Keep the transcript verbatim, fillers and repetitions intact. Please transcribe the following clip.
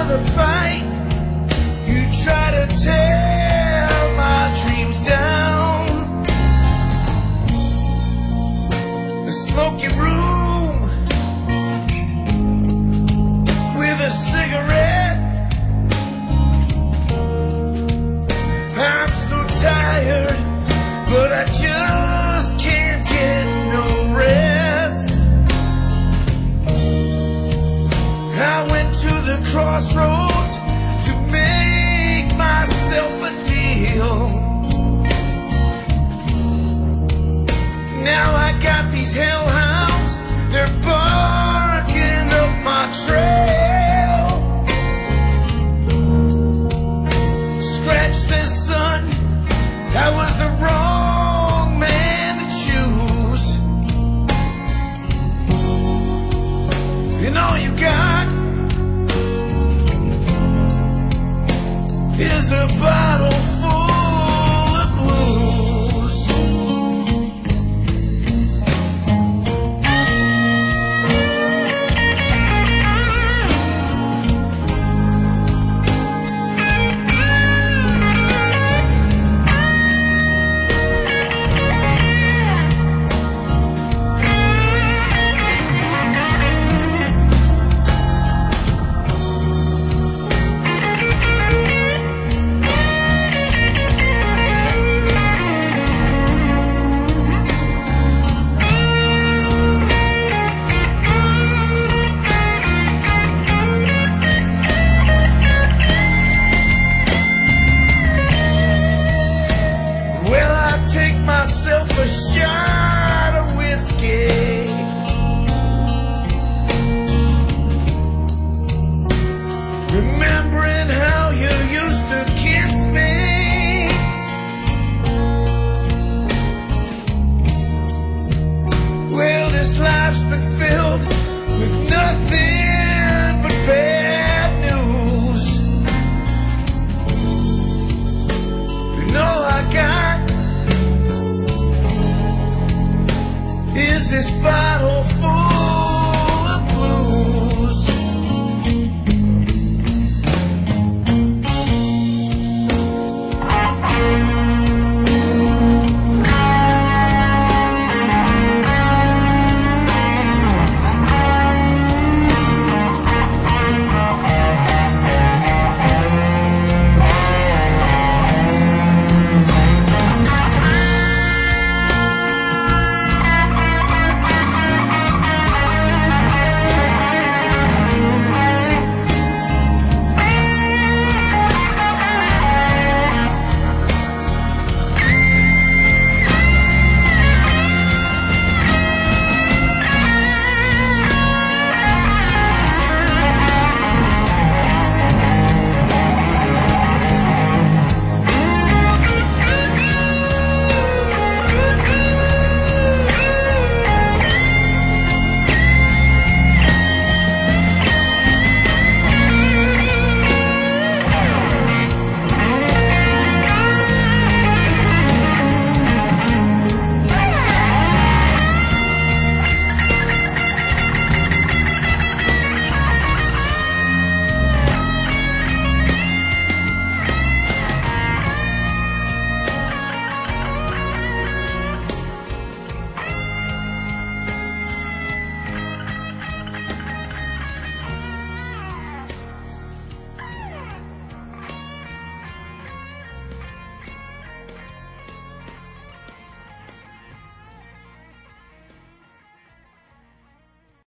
another fight. You try to tear my dreams down. A smoky room with a cigarette. I'm so tired, but I just can't get no rest. I went to the crossroads to make myself a deal. Now I got these hellhounds, they're barking up my trail. Scratch says, son, I was the wrong man to choose. And all you got is a bottle full of blues. Myself a shot of whiskey. Remembering how you used to kiss me. Well, this life's been filled with nothing but bad news. And all I got is this bottle